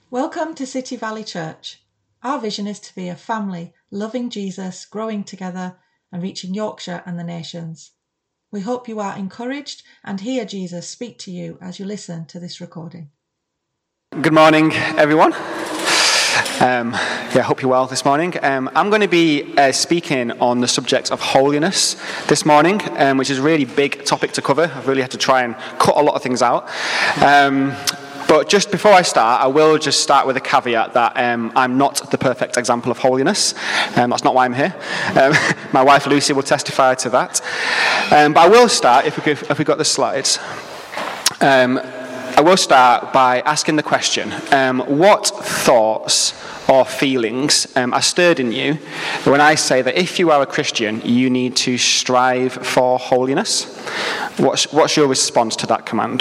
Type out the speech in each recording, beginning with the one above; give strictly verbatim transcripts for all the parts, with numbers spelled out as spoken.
Welcome to City Valley Church. Our vision is to be a family, loving Jesus, growing together and reaching Yorkshire and the nations. We hope you are encouraged and hear Jesus speak to you as you listen to this recording. Good morning, everyone. Um, yeah, I hope you're well this morning. Um, I'm going to be uh, speaking on the subject of holiness this morning, um, which is a really big topic to cover. I've really had to try and cut a lot of things out. Um, But just before I start, I will just start with a caveat that um, I'm not the perfect example of holiness. Um, that's not why I'm here. Um, my wife Lucy will testify to that. Um, but I will start, if we could, if we got the slides. Um, I will start by asking the question: um, what thoughts or feelings um, are stirred in you when I say that if you are a Christian, you need to strive for holiness? What's, what's your response to that command?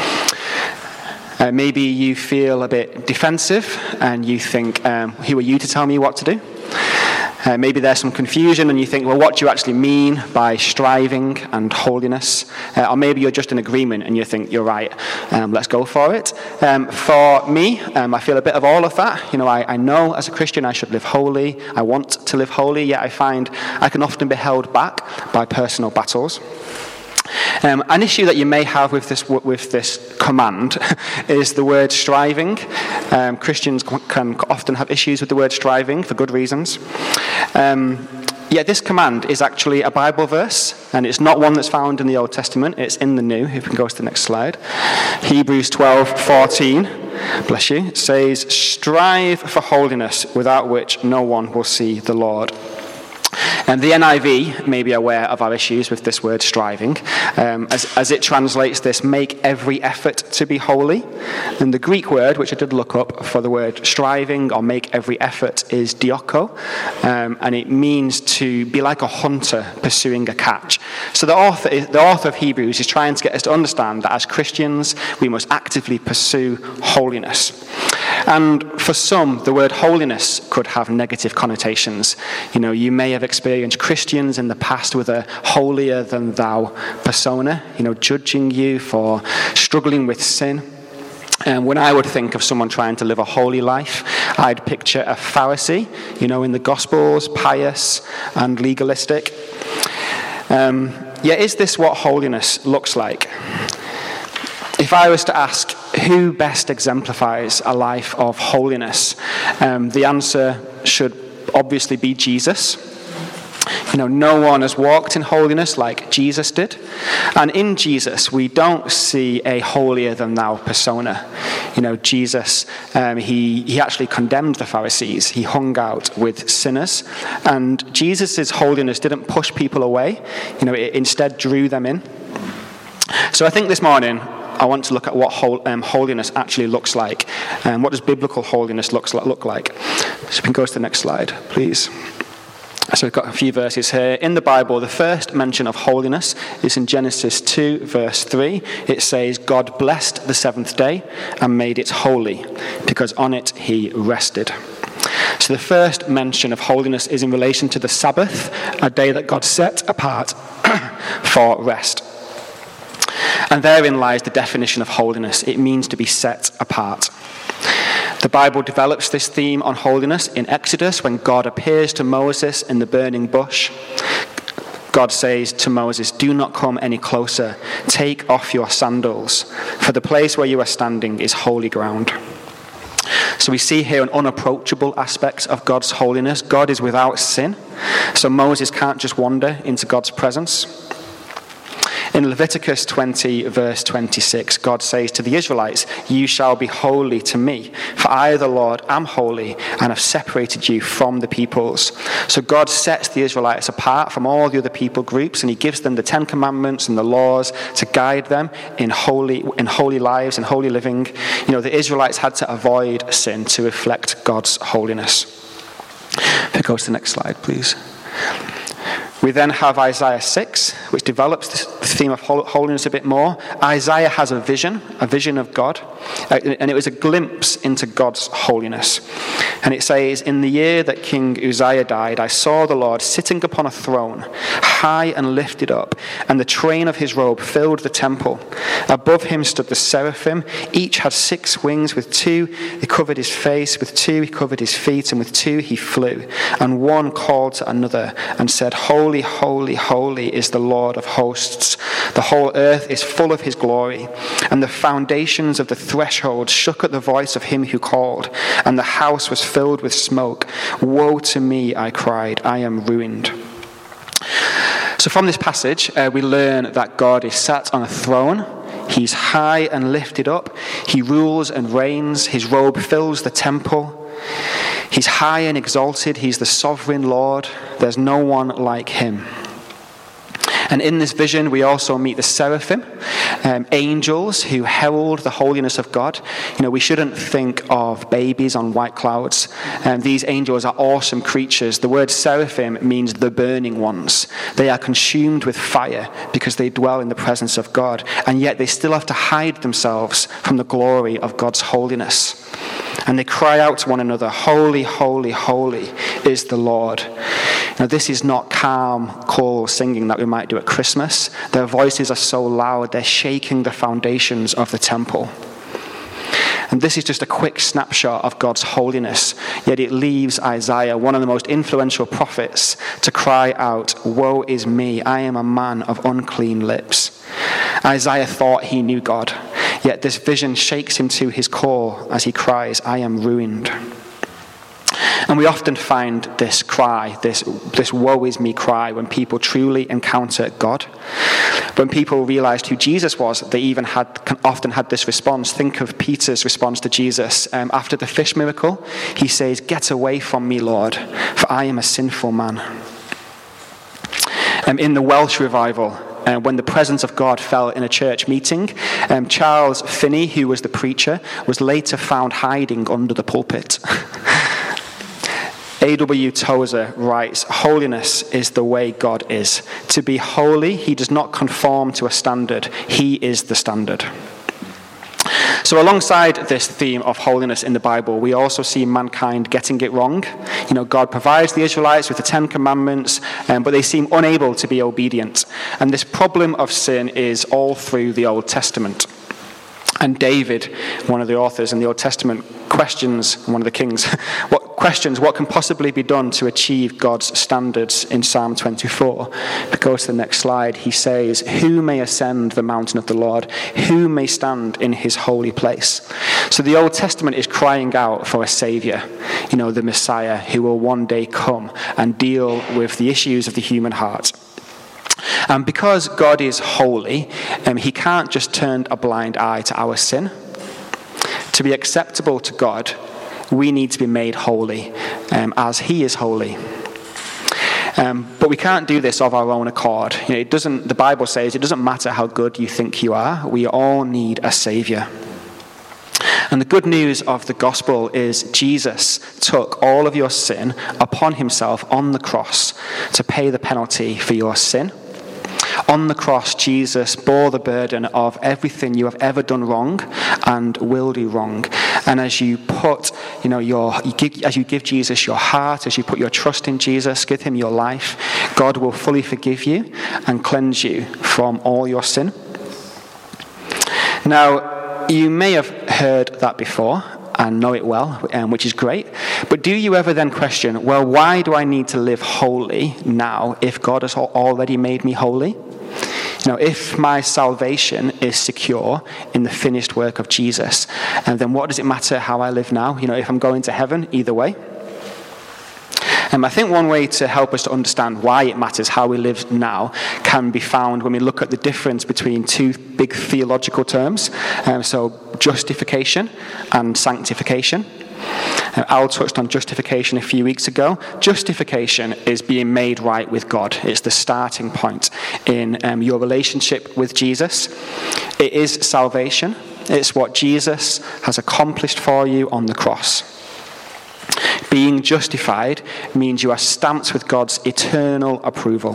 Uh, maybe you feel a bit defensive and you think, um, who are you to tell me what to do? Uh, maybe there's some confusion and you think, well, what do you actually mean by striving and holiness? Uh, or maybe you're just in agreement and you think, you're right, um, let's go for it. Um, for me, um, I feel a bit of all of that. You know, I, I know as a Christian I should live holy. I want to live holy, yet I find I can often be held back by personal battles. Um, an issue that you may have with this with this command is the word striving. Um, Christians can often have issues with the word striving for good reasons. Um, yet this command is actually a Bible verse, and it's not one that's found in the Old Testament. It's in the New. If we can go to the next slide. Hebrews twelve fourteen, bless you, says, "Strive for holiness, without which no one will see the Lord." And the N I V may be aware of our issues with this word striving, um, as, as it translates this, make every effort to be holy. And the Greek word, which I did look up for the word striving or make every effort, is dioko, um, and it means to be like a hunter pursuing a catch. So the author, is, the author of Hebrews is trying to get us to understand that as Christians, we must actively pursue holiness. And for some, the word holiness could have negative connotations. You know, you may have experienced Christians in the past with a holier-than-thou persona, you know, judging you for struggling with sin. And when I would think of someone trying to live a holy life, I'd picture a Pharisee, you know, in the Gospels, pious and legalistic. Um, yeah, is this what holiness looks like? If I was to ask who best exemplifies a life of holiness, um, the answer should obviously be Jesus. You know, no one has walked in holiness like Jesus did. And in Jesus, we don't see a holier-than-thou persona. You know, Jesus, um, he, he actually condemned the Pharisees. He hung out with sinners. And Jesus' holiness didn't push people away. You know, it instead drew them in. So I think this morning, I want to look at what hol- um, holiness actually looks like. And um, what does biblical holiness looks like, look like? So we can go to the next slide, please. So we've got a few verses here. In the Bible, the first mention of holiness is in Genesis two, verse three. It says, God blessed the seventh day and made it holy, because on it he rested. So the first mention of holiness is in relation to the Sabbath, a day that God set apart for rest. And therein lies the definition of holiness. It means to be set apart. The Bible develops this theme on holiness in Exodus when God appears to Moses in the burning bush. God says to Moses, "Do not come any closer. Take off your sandals, for the place where you are standing is holy ground." So we see here an unapproachable aspect of God's holiness. God is without sin, so Moses can't just wander into God's presence. In Leviticus twenty, verse twenty-six, God says to the Israelites, "You shall be holy to me, for I, the Lord, am holy, and have separated you from the peoples." So God sets the Israelites apart from all the other people groups, and he gives them the Ten Commandments and the laws to guide them in holy, in holy lives and holy living. You know, the Israelites had to avoid sin to reflect God's holiness. If we go to the next slide, please. We then have Isaiah six, which develops the theme of holiness a bit more, Isaiah has a vision, a vision of God, and it was a glimpse into God's holiness. And it says, "In the year that King Uzziah died, I saw the Lord sitting upon a throne, high and lifted up, and the train of his robe filled the temple. Above him stood the seraphim. Each had six wings. With two he covered his face, with two he covered his feet, and with two he flew. And one called to another and said, 'Holy, holy, holy is the Lord of hosts. The whole earth is full of his glory.' And the foundations of the threshold shook at the voice of him who called, and the house was filled with smoke. 'Woe to me,' I cried, 'I am ruined.'" So from this passage, uh, we learn that God is sat on a throne. He's high and lifted up. He rules and reigns. His robe fills the temple. He's high and exalted. He's the sovereign Lord. There's no one like him. And in this vision, we also meet the seraphim, um, angels who herald the holiness of God. You know, we shouldn't think of babies on white clouds. Um, these angels are awesome creatures. The word seraphim means the burning ones. They are consumed with fire because they dwell in the presence of God, and yet they still have to hide themselves from the glory of God's holiness. And they cry out to one another, "Holy, holy, holy is the Lord." Now, this is not calm choral singing that we might do at Christmas. Their voices are so loud, they're shaking the foundations of the temple. And this is just a quick snapshot of God's holiness, yet it leaves Isaiah, one of the most influential prophets, to cry out, "Woe is me, I am a man of unclean lips." Isaiah thought he knew God, yet this vision shakes him to his core as he cries, "I am ruined." And we often find this cry, this, this woe is me cry, when people truly encounter God. When people realized who Jesus was, they even had often had this response. Think of Peter's response to Jesus. Um, after the fish miracle, he says, "Get away from me, Lord, for I am a sinful man." Um, in the Welsh revival, Uh, when the presence of God fell in a church meeting, um, Charles Finney, who was the preacher, was later found hiding under the pulpit. A W Tozer writes, "Holiness is the way God is. To be holy, he does not conform to a standard. He is the standard." So alongside this theme of holiness in the Bible, we also see mankind getting it wrong. You know, God provides the Israelites with the Ten Commandments, um, but they seem unable to be obedient. And this problem of sin is all through the Old Testament. And David, one of the authors in the Old Testament, questions, one of the kings, what questions what can possibly be done to achieve God's standards in Psalm twenty-four. If we go to the next slide, he says, "Who may ascend the mountain of the Lord? Who may stand in his holy place?" So the Old Testament is crying out for a savior, you know, the Messiah, who will one day come and deal with the issues of the human heart. And because God is holy, um, he can't just turn a blind eye to our sin. To be acceptable to God, we need to be made holy um, as he is holy. Um, but we can't do this of our own accord. You know, it doesn't. The Bible says it doesn't matter how good you think you are. We all need a savior. And the good news of the gospel is Jesus took all of your sin upon himself on the cross to pay the penalty for your sin. On the cross, Jesus bore the burden of everything you have ever done wrong and will do wrong. And as you put, you know, your, you give, as you give Jesus your heart, as you put your trust in Jesus, give him your life, God will fully forgive you and cleanse you from all your sin. Now, you may have heard that before and know it well, um, which is great. But do you ever then question, well, why do I need to live holy now if God has already made me holy? You know, if my salvation is secure in the finished work of Jesus, and then what does it matter how I live now? You know, if I'm going to heaven, either way. Um, I think one way to help us to understand why it matters how we live now can be found when we look at the difference between two big theological terms. Um, so justification and sanctification. Uh, Al touched on justification a few weeks ago. Justification is being made right with God. It's the starting point in um, your relationship with Jesus. It is salvation. It's what Jesus has accomplished for you on the cross. Being justified means you are stamped with God's eternal approval.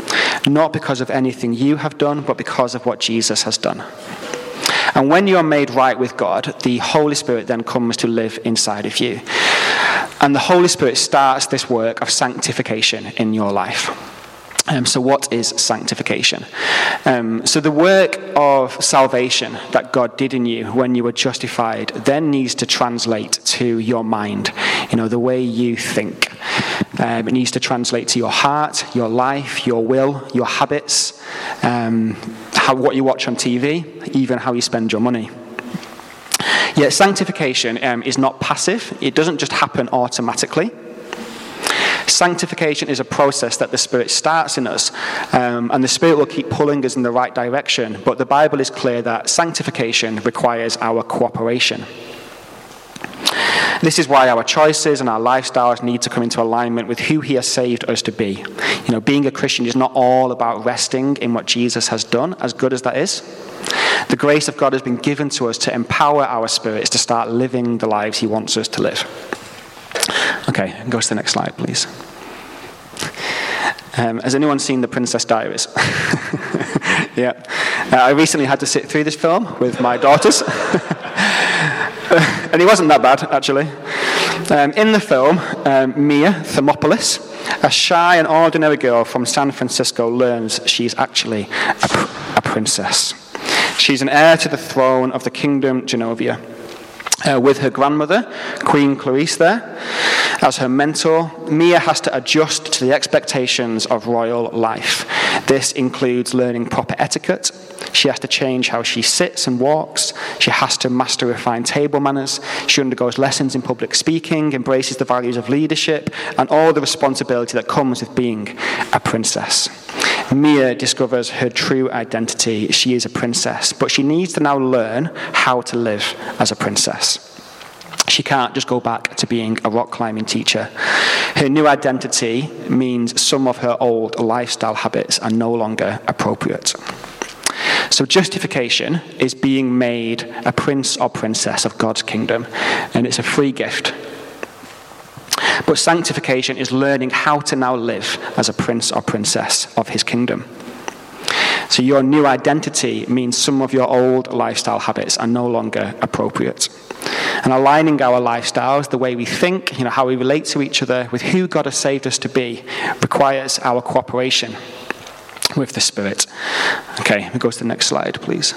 not because of anything you have done, but because of what Jesus has done. And when you're made right with God, the Holy Spirit then comes to live inside of you. And the Holy Spirit starts this work of sanctification in your life. Um, so what is sanctification? Um, so the work of salvation that God did in you when you were justified then needs to translate to your mind, you know, the way you think. Um, it needs to translate to your heart, your life, your will, your habits, um, how, what you watch on T V, even how you spend your money. Yet sanctification um, is not passive. It doesn't just happen automatically. Sanctification is a process that the Spirit starts in us, um, and the Spirit will keep pulling us in the right direction. But the Bible is clear that sanctification requires our cooperation. This is why our choices and our lifestyles need to come into alignment with who He has saved us to be. You know, being a Christian is not all about resting in what Jesus has done, as good as that is. The grace of God has been given to us to empower our spirits to start living the lives He wants us to live. Okay, go to the next slide, please. Um, has anyone seen The Princess Diaries? Yeah. Uh, I recently had to sit through this film with my daughters. And it wasn't that bad, actually. Um, in the film, um, Mia Thermopolis, a shy and ordinary girl from San Francisco, learns she's actually a, pr- a princess. She's an heir to the throne of the Kingdom Genovia. Uh, with her grandmother, Queen Clarice, there as her mentor, Mia has to adjust to the expectations of royal life. This includes learning proper etiquette. She has to change how she sits and walks. She has to master refined table manners. She undergoes lessons in public speaking, embraces the values of leadership, and all the responsibility that comes with being a princess. Mia discovers her true identity. She is a princess, but she needs to now learn how to live as a princess. She can't just go back to being a rock climbing teacher. Her new identity means some of her old lifestyle habits are no longer appropriate. So justification is being made a prince or princess of God's kingdom, and it's a free gift. But sanctification is learning how to now live as a prince or princess of His kingdom. So your new identity means some of your old lifestyle habits are no longer appropriate. And aligning our lifestyles, the way we think, you know, how we relate to each other, with who God has saved us to be, requires our cooperation with the Spirit. Okay, we go to the next slide, please.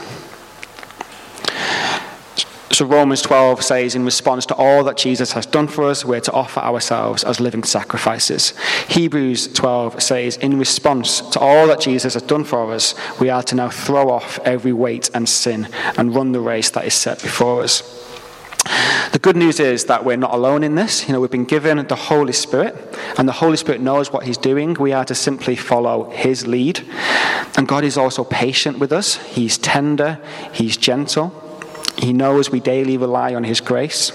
So Romans twelve says, in response to all that Jesus has done for us, we're to offer ourselves as living sacrifices. Hebrews twelve says, in response to all that Jesus has done for us, we are to now throw off every weight and sin and run the race that is set before us. The good news is that we're not alone in this. You know, we've been given the Holy Spirit, and the Holy Spirit knows what He's doing. We are to simply follow His lead. And God is also patient with us. He's tender. He's gentle. He knows we daily rely on His grace.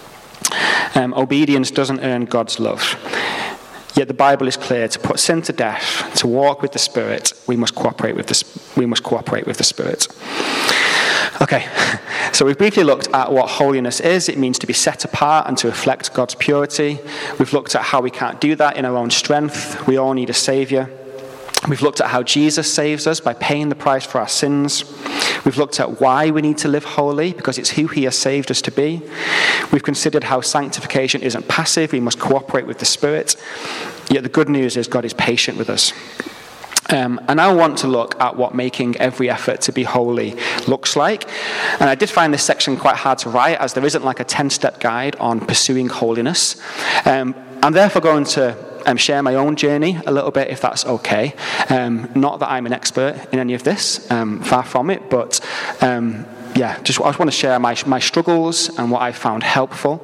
Um, obedience doesn't earn God's love. Yet the Bible is clear: to put sin to death, to walk with the Spirit, we must cooperate with the, we must cooperate with the Spirit. Okay, so we've briefly looked at what holiness is. It means to be set apart and to reflect God's purity. We've looked at how we can't do that in our own strength. We all need a Saviour. We've looked at how Jesus saves us by paying the price for our sins. We've looked at why we need to live holy, because it's who He has saved us to be. We've considered how sanctification isn't passive. We must cooperate with the Spirit. Yet the good news is God is patient with us. Um, and I want to look at what making every effort to be holy looks like. And I did find this section quite hard to write, as there isn't like a ten-step guide on pursuing holiness. Um, I'm therefore going to um, share my own journey a little bit, if that's okay. Um, not that I'm an expert in any of this, um, far from it, but um, yeah, just I just want to share my my struggles and what I found helpful.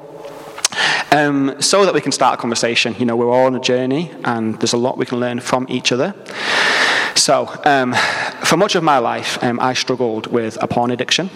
Um, so that we can start a conversation. You know, we're all on a journey, and there's a lot we can learn from each other. So, um, for much of my life, um, I struggled with a porn addiction.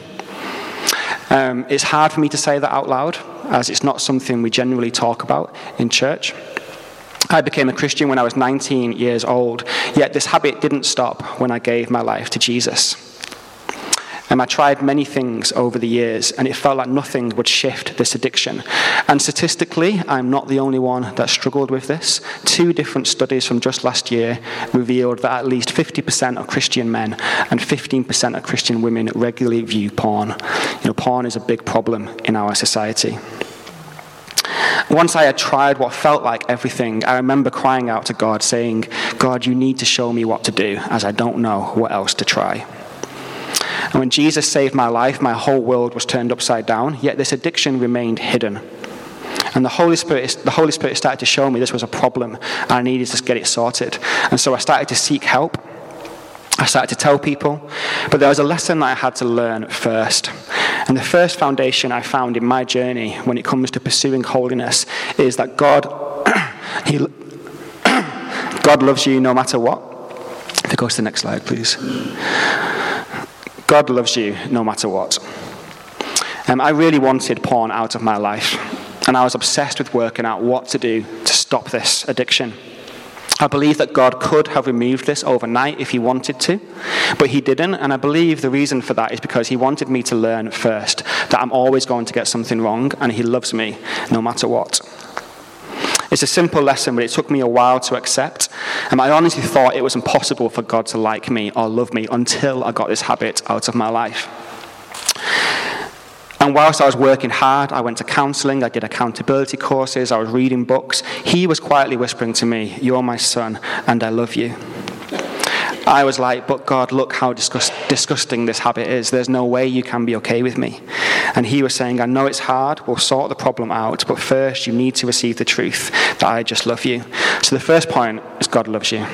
Um, it's hard for me to say that out loud, as it's not something we generally talk about in church. I became a Christian when I was nineteen years old, yet this habit didn't stop when I gave my life to Jesus. And I tried many things over the years, and it felt like nothing would shift this addiction. And statistically, I'm not the only one that struggled with this. Two different studies from just last year revealed that at least fifty percent of Christian men and fifteen percent of Christian women regularly view porn. You know, porn is a big problem in our society. Once I had tried what felt like everything, I remember crying out to God, saying, God, you need to show me what to do, as I don't know what else to try. And when Jesus saved my life, my whole world was turned upside down, yet this addiction remained hidden. And the Holy Spirit, the Holy Spirit started to show me this was a problem, and I needed to get it sorted. And so I started to seek help. I started to tell people, but there was a lesson that I had to learn first. And the first foundation I found in my journey when it comes to pursuing holiness is that God, he, God loves you no matter what. If it goes to the next slide, please. God loves you no matter what. Um, I really wanted porn out of my life, and I was obsessed with working out what to do to stop this addiction. I believe that God could have removed this overnight if he wanted to, but he didn't, and I believe the reason for that is because he wanted me to learn first that I'm always going to get something wrong, and he loves me no matter what. It's a simple lesson, but it took me a while to accept. And I honestly thought it was impossible for God to like me or love me until I got this habit out of my life. And whilst I was working hard, I went to counselling, I did accountability courses, I was reading books. He was quietly whispering to me, you're my son, and I love you. I was like, but God, look how disgust- disgusting this habit is. There's no way you can be okay with me. And he was saying, I know it's hard, we'll sort the problem out, but first you need to receive the truth that I just love you. So the first point is God loves you.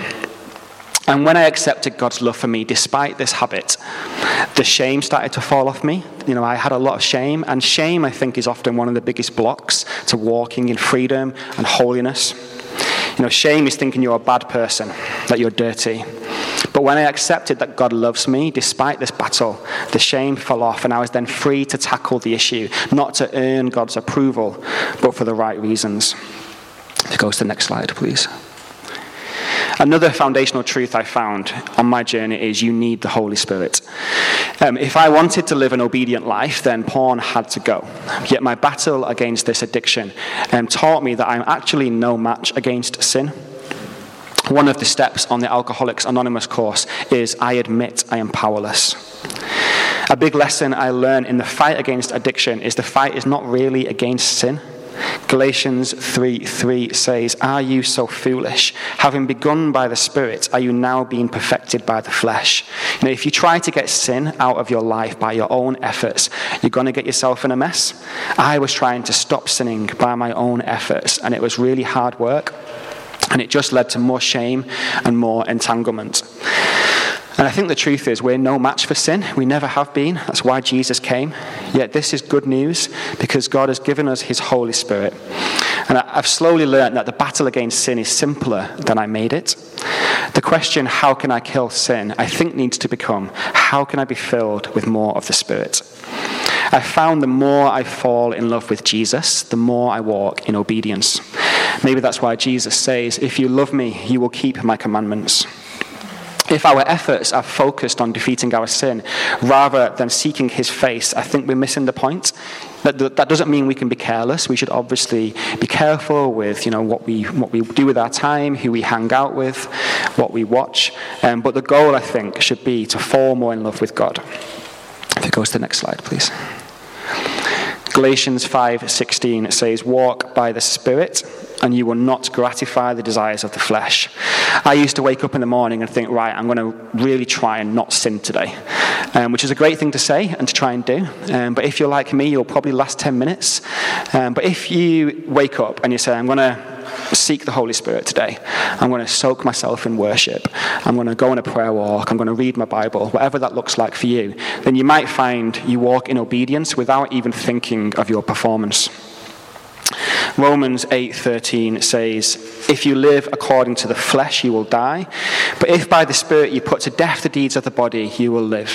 And when I accepted God's love for me, despite this habit, the shame started to fall off me. You know, I had a lot of shame, and shame, I think, is often one of the biggest blocks to walking in freedom and holiness. You know, shame is thinking you're a bad person, that you're dirty. But when I accepted that God loves me, despite this battle, the shame fell off, and I was then free to tackle the issue, not to earn God's approval, but for the right reasons. If it goes to the next slide, please. Another foundational truth I found on my journey is you need the Holy Spirit. Um, if I wanted to live an obedient life, then porn had to go. Yet my battle against this addiction um, taught me that I'm actually no match against sin. One of the steps on the Alcoholics Anonymous course is I admit I am powerless. A big lesson I learned in the fight against addiction is the fight is not really against sin. Galatians three three says, are you so foolish? Having begun by the Spirit, are you now being perfected by the flesh? You know, if you try to get sin out of your life by your own efforts, you're going to get yourself in a mess. I was trying to stop sinning by my own efforts, and it was really hard work. And it just led to more shame and more entanglement. And I think the truth is we're no match for sin. We never have been. That's why Jesus came. Yet this is good news because God has given us his Holy Spirit. And I've slowly learned that the battle against sin is simpler than I made it. The question, how can I kill sin, I think needs to become, how can I be filled with more of the Spirit? I found the more I fall in love with Jesus, the more I walk in obedience. Maybe that's why Jesus says, if you love me, you will keep my commandments. If our efforts are focused on defeating our sin rather than seeking his face, I think we're missing the point. That, that doesn't mean we can be careless. We should obviously be careful with, you know, what we what we do with our time, who we hang out with, what we watch. Um, but the goal, I think, should be to fall more in love with God. If it goes to the next slide, please. Galatians five sixteen says, walk by the Spirit, and you will not gratify the desires of the flesh. I used to wake up in the morning and think, right, I'm going to really try and not sin today, um, which is a great thing to say and to try and do. Um, but if you're like me, you'll probably last ten minutes. Um, but if you wake up and you say, I'm going to seek the Holy Spirit today, I'm going to soak myself in worship, I'm going to go on a prayer walk, I'm going to read my Bible, whatever that looks like for you, then you might find you walk in obedience without even thinking of your performance. Romans eight thirteen says, if you live according to the flesh, you will die. But if by the Spirit you put to death the deeds of the body, you will live.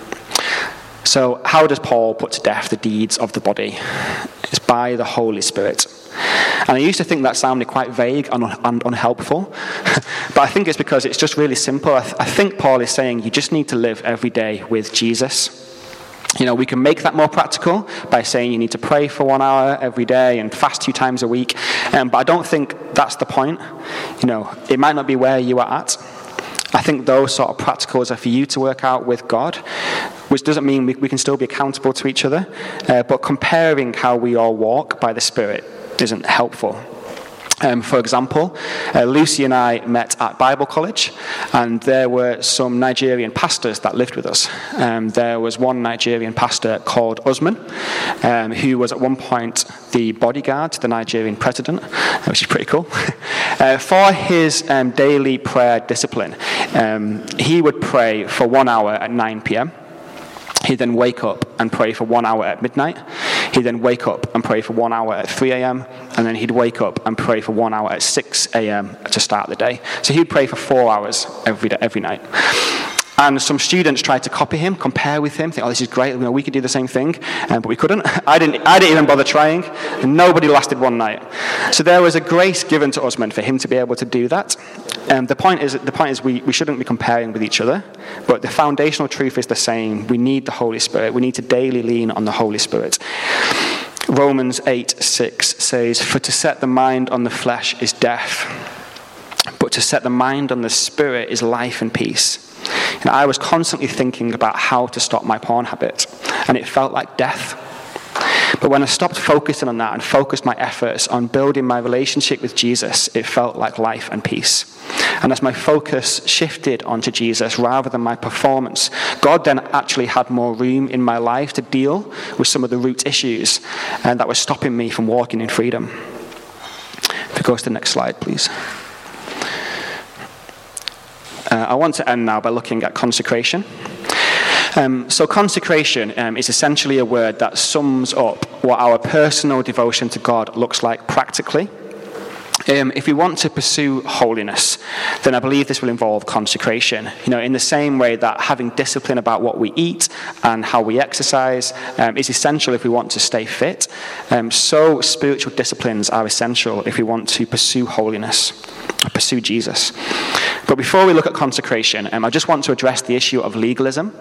So how does Paul put to death the deeds of the body? It's by the Holy Spirit. And I used to think that sounded quite vague and, un- and unhelpful. But I think it's because it's just really simple. I, th- I think Paul is saying you just need to live every day with Jesus. You know, we can make that more practical by saying you need to pray for one hour every day and fast two times a week. Um, but I don't think that's the point. You know, it might not be where you are at. I think those sort of practicals are for you to work out with God, which doesn't mean we, we can still be accountable to each other. Uh, but comparing how we all walk by the Spirit isn't helpful. Um, for example, uh, Lucy and I met at Bible college, and there were some Nigerian pastors that lived with us. Um, there was one Nigerian pastor called Usman, um, who was at one point the bodyguard to the Nigerian president, which is pretty cool. uh, for his um, daily prayer discipline, um, he would pray for one hour at nine p.m. He'd then wake up and pray for one hour at midnight. He'd then wake up and pray for one hour at three a.m. And then he'd wake up and pray for one hour at six a.m. to start the day. So he'd pray for four hours every day, every night. And some students tried to copy him, compare with him, think, oh, this is great, you know, we could do the same thing, um, but we couldn't. I didn't I didn't even bother trying, and nobody lasted one night. So there was a grace given to Usman for him to be able to do that. Um, the point is, the point is we, we shouldn't be comparing with each other, but the foundational truth is the same. We need the Holy Spirit. We need to daily lean on the Holy Spirit. Romans eight six says, "For to set the mind on the flesh is death, but to set the mind on the Spirit is life and peace." And I was constantly thinking about how to stop my porn habit, and it felt like death. But when I stopped focusing on that and focused my efforts on building my relationship with Jesus, it felt like life and peace. And as my focus shifted onto Jesus rather than my performance, God then actually had more room in my life to deal with some of the root issues and that were stopping me from walking in freedom. If we go to the next slide, please. Uh, I want to end now by looking at consecration. Um, so consecration um, is essentially a word that sums up what our personal devotion to God looks like practically. Um, if we want to pursue holiness, then I believe this will involve consecration. You know, in the same way that having discipline about what we eat and how we exercise um, is essential if we want to stay fit, um, so spiritual disciplines are essential if we want to pursue holiness, pursue Jesus. But before we look at consecration, um, I just want to address the issue of legalism.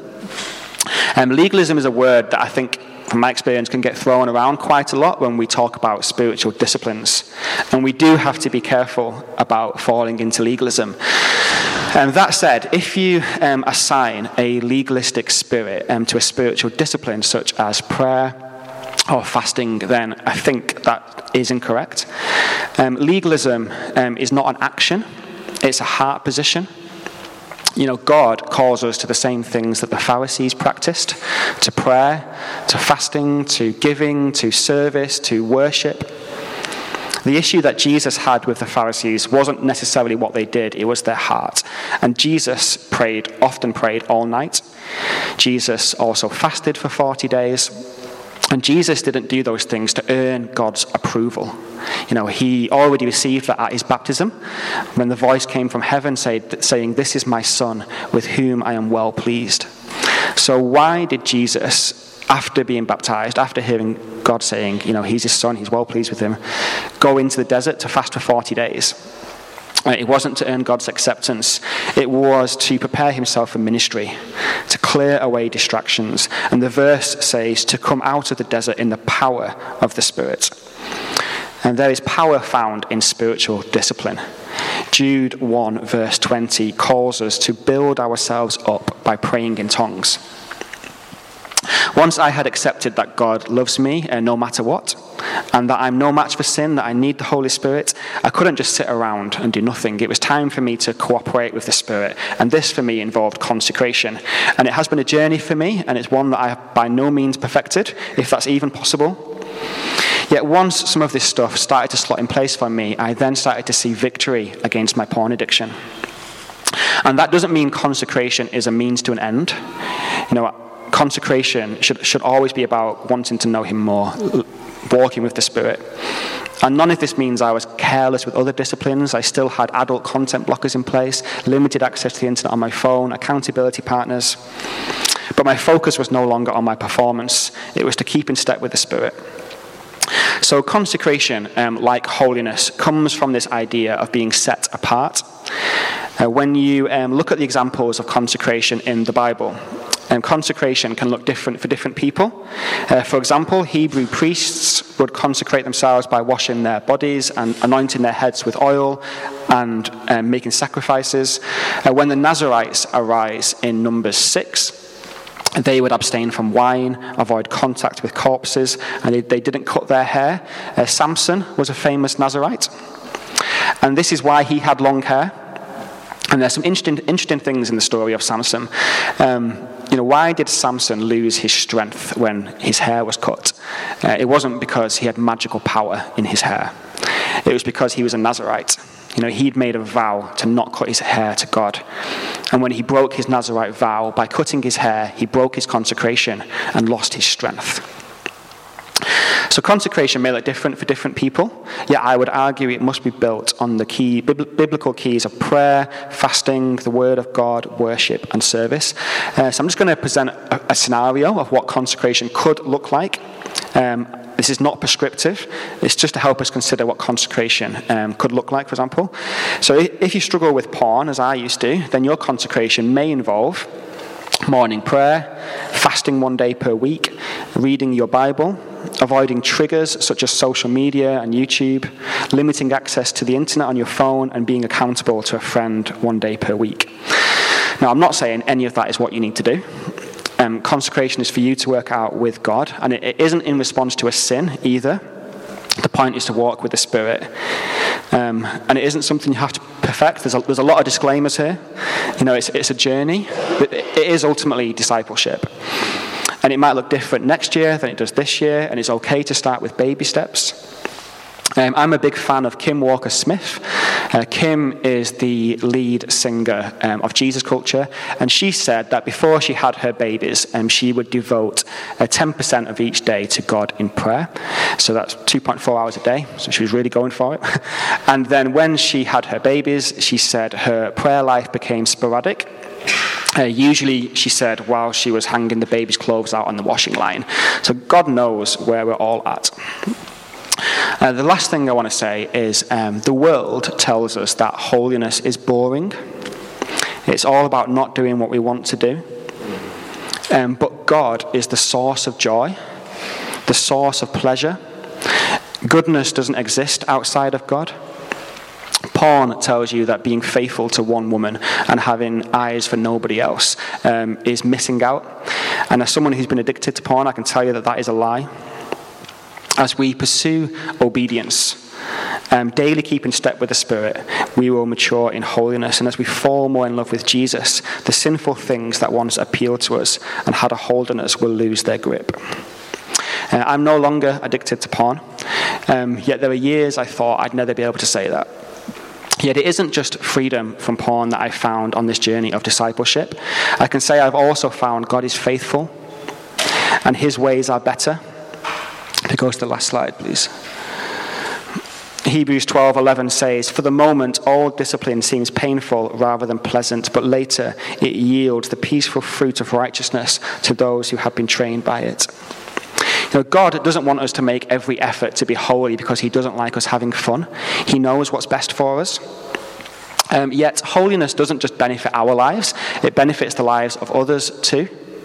Um, legalism is a word that I think, from my experience, can get thrown around quite a lot when we talk about spiritual disciplines. And we do have to be careful about falling into legalism. And that said, if you um, assign a legalistic spirit um, to a spiritual discipline such as prayer or fasting, then I think that is incorrect. Um, legalism um, is not an action, it's a heart position. You know, God calls us to the same things that the Pharisees practiced, to prayer, to fasting, to giving, to service, to worship. The issue that Jesus had with the Pharisees wasn't necessarily what they did, it was their heart. And Jesus prayed, often prayed all night. Jesus also fasted for forty days. And Jesus didn't do those things to earn God's approval. You know, he already received that at his baptism, when the voice came from heaven saying, "This is my son, with whom I am well pleased." So why did Jesus, after being baptized, after hearing God saying, you know, he's his son, he's well pleased with him, go into the desert to fast for forty days? It wasn't to earn God's acceptance. It was to prepare himself for ministry, to clear away distractions. And the verse says to come out of the desert in the power of the Spirit. And there is power found in spiritual discipline. Jude one verse twenty calls us to build ourselves up by praying in tongues. Once I had accepted that God loves me uh, no matter what, and that I'm no match for sin, that I need the Holy Spirit, I couldn't just sit around and do nothing. It was time for me to cooperate with the Spirit, and this for me involved consecration. And it has been a journey for me, and it's one that I have by no means perfected, if that's even possible. Yet once some of this stuff started to slot in place for me, I then started to see victory against my porn addiction. And that doesn't mean consecration is a means to an end. You know, consecration should, should always be about wanting to know him more, walking with the Spirit. And none of this means I was careless with other disciplines. I still had adult content blockers in place, limited access to the internet on my phone, accountability partners. But my focus was no longer on my performance. It was to keep in step with the Spirit. So consecration, um, like holiness, comes from this idea of being set apart. Uh, when you um, look at the examples of consecration in the Bible, Um, consecration can look different for different people. Uh, for example, Hebrew priests would consecrate themselves by washing their bodies and anointing their heads with oil and um, making sacrifices. Uh, when the Nazarites arise in Numbers six, they would abstain from wine, avoid contact with corpses, and they, they didn't cut their hair. Uh, Samson was a famous Nazarite, and this is why he had long hair. And there's some interesting, interesting things in the story of Samson. Um, you know, why did Samson lose his strength when his hair was cut? Uh, it wasn't because he had magical power in his hair. It was because he was a Nazarite. You know, he'd made a vow to not cut his hair to God. And when he broke his Nazarite vow, by cutting his hair, he broke his consecration and lost his strength. So consecration may look different for different people, yet I would argue it must be built on the key biblical keys of prayer, fasting, the word of God, worship, and service. Uh, so I'm just going to present a, a scenario of what consecration could look like. Um, this is not prescriptive. It's just to help us consider what consecration um, could look like, for example. So if, if you struggle with porn, as I used to, then your consecration may involve morning prayer, fasting one day per week, reading your Bible, avoiding triggers such as social media and YouTube, limiting access to the internet on your phone, and being accountable to a friend one day per week. Now, I'm not saying any of that is what you need to do. Um, consecration is for you to work out with God, and it, it isn't in response to a sin either. The point is to walk with the Spirit. Um, and it isn't something you have to perfect. There's a, there's a lot of disclaimers here. You know, it's, it's a journey, but it is ultimately discipleship. And it might look different next year than it does this year, and it's okay to start with baby steps. Um, I'm a big fan of Kim Walker-Smith. Uh, Kim is the lead singer um, of Jesus Culture, and she said that before she had her babies, um, she would devote uh, ten percent of each day to God in prayer. So that's two point four hours a day, so she was really going for it. And then when she had her babies, she said her prayer life became sporadic. Uh, usually, she said, while she was hanging the baby's clothes out on the washing line. So God knows where we're all at. Uh, the last thing I want to say is um, the world tells us that holiness is boring. It's all about not doing what we want to do. Um, but God is the source of joy, the source of pleasure. Goodness doesn't exist outside of God. Porn tells you that being faithful to one woman and having eyes for nobody else um, is missing out. And as someone who's been addicted to porn, I can tell you that that is a lie. As we pursue obedience, um, daily keep in step with the Spirit, we will mature in holiness. And as we fall more in love with Jesus, the sinful things that once appealed to us and had a hold on us will lose their grip. Uh, I'm no longer addicted to porn, um, yet there were years I thought I'd never be able to say that. Yet it isn't just freedom from porn that I found on this journey of discipleship. I can say I've also found God is faithful and his ways are better. If it goes to the last slide, please. Hebrews twelve eleven says, "For the moment, all discipline seems painful rather than pleasant, but later it yields the peaceful fruit of righteousness to those who have been trained by it." You know, God doesn't want us to make every effort to be holy because he doesn't like us having fun. He knows what's best for us. Um, yet, holiness doesn't just benefit our lives, it benefits the lives of others too.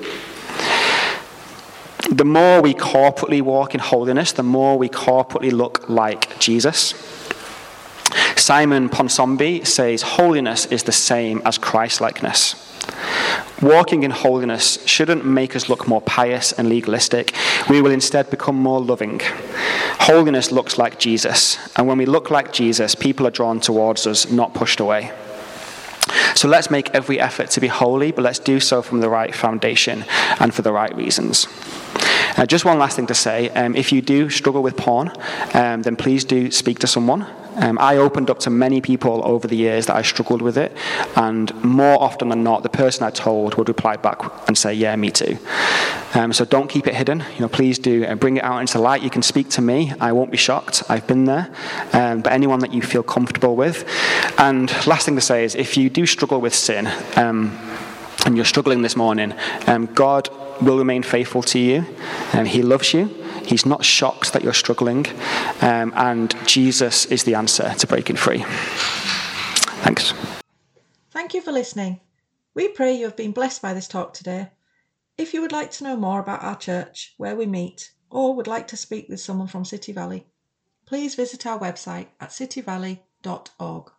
The more we corporately walk in holiness, the more we corporately look like Jesus. Simon Ponsonby says, "Holiness is the same as Christ-likeness." Walking in holiness shouldn't make us look more pious and legalistic. We will instead become more loving. Holiness looks like Jesus, and when we look like Jesus, people are drawn towards us, not pushed away. So let's make every effort to be holy, but let's do so from the right foundation and for the right reasons. Uh, just one last thing to say. Um, if you do struggle with porn, um, then please do speak to someone. Um, I opened up to many people over the years that I struggled with it, and more often than not, the person I told would reply back and say, "Yeah, me too." Um, so don't keep it hidden. You know, please do uh, bring it out into light. You can speak to me. I won't be shocked. I've been there. Um, but anyone that you feel comfortable with. And last thing to say is, if you do struggle with sin, um, and you're struggling this morning, um, God will remain faithful to you. Um, he loves you. He's not shocked that you're struggling. Um, and Jesus is the answer to breaking free. Thanks. Thank you for listening. We pray you have been blessed by this talk today. If you would like to know more about our church, where we meet, or would like to speak with someone from City Valley, please visit our website at city valley dot org.